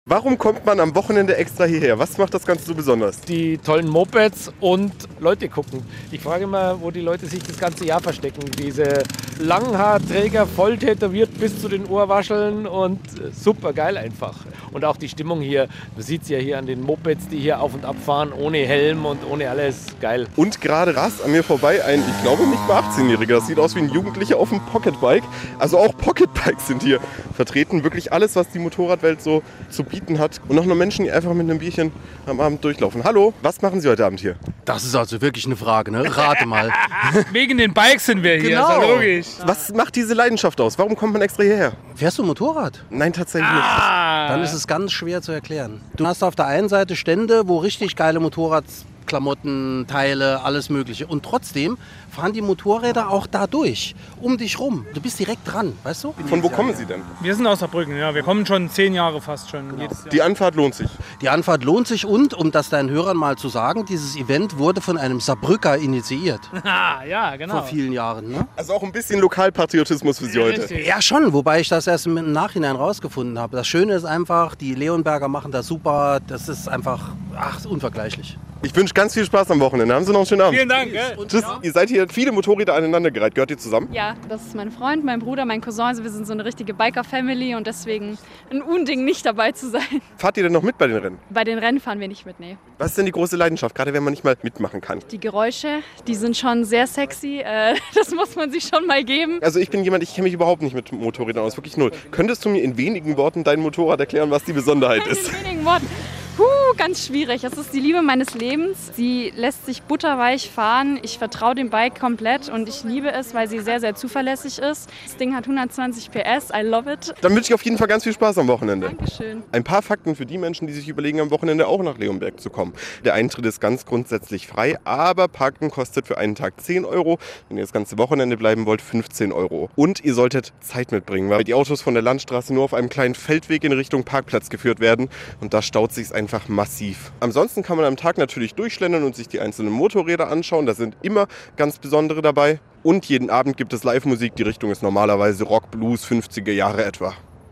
Warum kommt man am Wochenende extra hierher? Was macht das Ganze so besonders? Die tollen Mopeds und Leute gucken. Ich frage immer, wo die Leute sich das ganze Jahr verstecken. Diese Langhaarträger, voll tätowiert bis zu den Ohrwascheln und super geil einfach. Und auch die Stimmung hier, man sieht es ja hier an den Mopeds, die hier auf und ab fahren, ohne Helm und ohne alles, geil. Und gerade rast an mir vorbei ein, ich glaube nicht mal 18-Jähriger, das sieht aus wie ein Jugendlicher auf einem Pocketbike. Also auch Pocketbikes sind hier vertreten, wirklich alles, was die Motorradwelt so zu bieten hat. Und noch nur Menschen, die einfach mit einem Bierchen am Abend durchlaufen. Hallo, was machen Sie heute Abend hier? Das ist also wirklich eine Frage, ne? Rate mal. Wegen den Bikes sind wir hier, Genau. ist ja logisch. Was macht diese Leidenschaft aus? Warum kommt man extra hierher? Fährst du Motorrad? Nein, tatsächlich nicht. Dann ist es ganz schwer zu erklären. Du hast auf der einen Seite Stände, wo richtig geile Motorradklamotten, Teile, alles Mögliche. Und trotzdem fahren die Motorräder auch da durch, um dich rum. Du bist direkt dran, weißt du? Von wo kommen Sie denn? Wir sind aus Saarbrücken, ja. Wir kommen schon 10 Jahre fast schon. Jedes Jahr. Die Anfahrt lohnt sich. Die Anfahrt lohnt sich und, um das deinen Hörern mal zu sagen, dieses Event wurde von einem Saarbrücker initiiert. Ja, genau. Vor vielen Jahren, ne? Also auch ein bisschen Lokalpatriotismus für Sie heute. Richtig. Ja, schon, wobei ich das erst im Nachhinein rausgefunden habe. Das Schöne ist einfach, die Leonberger machen das super. Das ist einfach, unvergleichlich. Ich wünsche ganz viel Spaß am Wochenende. Haben Sie noch einen schönen Abend. Vielen Dank. Gell? Tschüss. Ihr seid hier viele Motorräder aneinandergereiht. Gehört ihr zusammen? Ja, das ist mein Freund, mein Bruder, mein Cousin. Also wir sind so eine richtige Biker-Family und deswegen ein Unding, nicht dabei zu sein. Fahrt ihr denn noch mit bei den Rennen? Bei den Rennen fahren wir nicht mit, nee. Was ist denn die große Leidenschaft, gerade wenn man nicht mal mitmachen kann? Die Geräusche, die sind schon sehr sexy. Das muss man sich schon mal geben. Also ich bin jemand, ich kenne mich überhaupt nicht mit Motorrädern aus, wirklich null. Könntest du mir in wenigen Worten dein Motorrad erklären, was die Besonderheit ist? In wenigen Worten. Ganz schwierig. Es ist die Liebe meines Lebens. Sie lässt sich butterweich fahren. Ich vertraue dem Bike komplett und ich liebe es, weil sie sehr, sehr zuverlässig ist. Das Ding hat 120 PS. I love it. Dann wünsche ich auf jeden Fall ganz viel Spaß am Wochenende. Dankeschön. Ein paar Fakten für die Menschen, die sich überlegen, am Wochenende auch nach Leonberg zu kommen. Der Eintritt ist ganz grundsätzlich frei, aber Parken kostet für einen Tag 10 €. Wenn ihr das ganze Wochenende bleiben wollt, 15 €. Und ihr solltet Zeit mitbringen, weil die Autos von der Landstraße nur auf einem kleinen Feldweg in Richtung Parkplatz geführt werden. Und da staut sich einfach massiv. Ansonsten kann man am Tag natürlich durchschlendern und sich die einzelnen Motorräder anschauen. Da sind immer ganz besondere dabei. Und jeden Abend gibt es Live-Musik. Die Richtung ist normalerweise Rock, Blues, 50er Jahre etwa.